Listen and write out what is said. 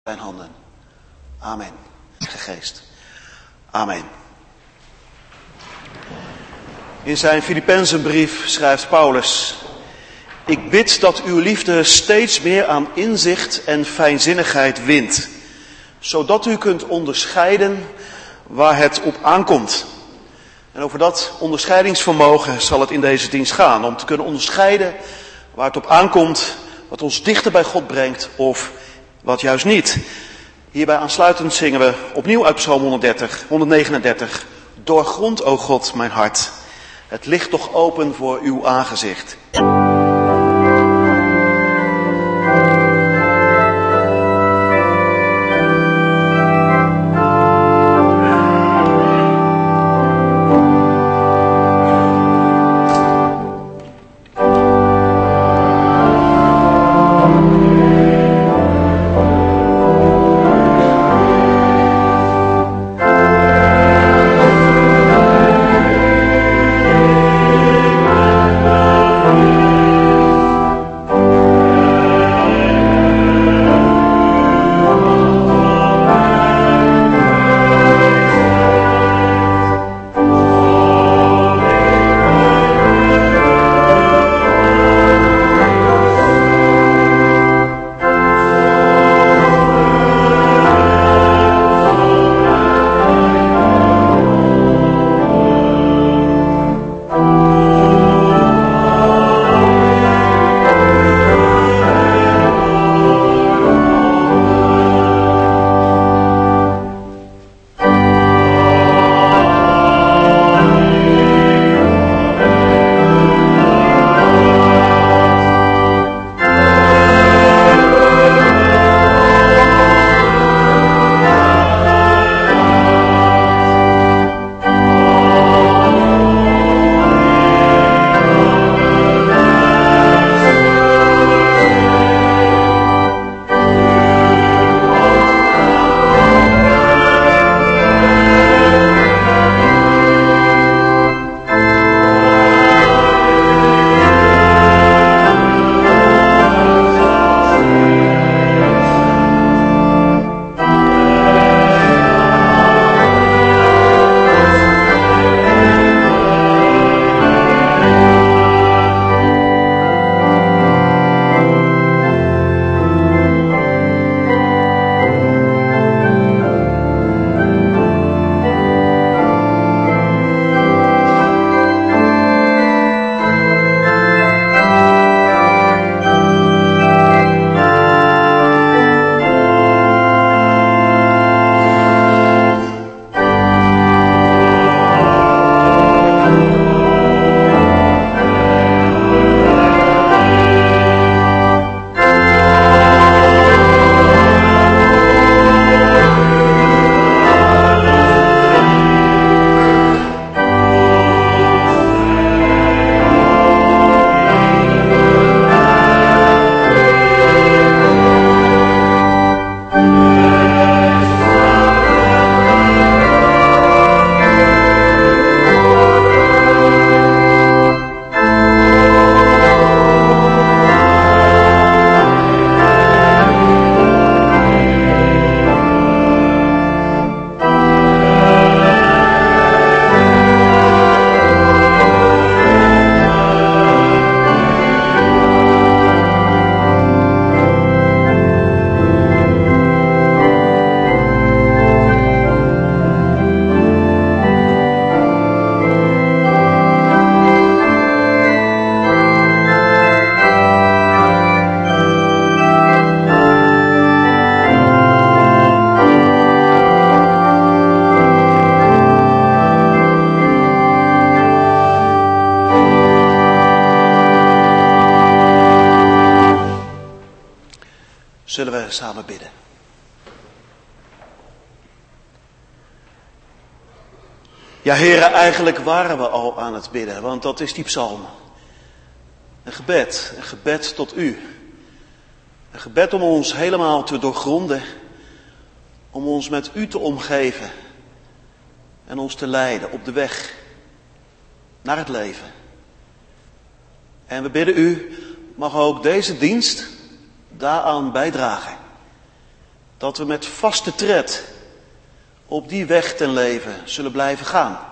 zijn handen. Amen. Geest. Amen. In zijn Filippenzenbrief schrijft Paulus: Ik bid dat uw liefde steeds meer aan inzicht en fijnzinnigheid wint, zodat u kunt onderscheiden waar het op aankomt. En over dat onderscheidingsvermogen zal het in deze dienst gaan, om te kunnen onderscheiden waar het op aankomt, wat ons dichter bij God brengt of wat juist niet. Hierbij aansluitend zingen we opnieuw uit Psalm 139. Doorgrond, o God, mijn hart. Het ligt toch open voor uw aangezicht. Zullen we samen bidden? Ja, heren, eigenlijk waren we al aan het bidden, want dat is die psalm. Een gebed tot u. Een gebed om ons helemaal te doorgronden, om ons met u te omgeven en ons te leiden op de weg naar het leven. En we bidden u, mag ook deze dienst daaraan bijdragen. dat we met vaste tred op die weg ten leven zullen blijven gaan.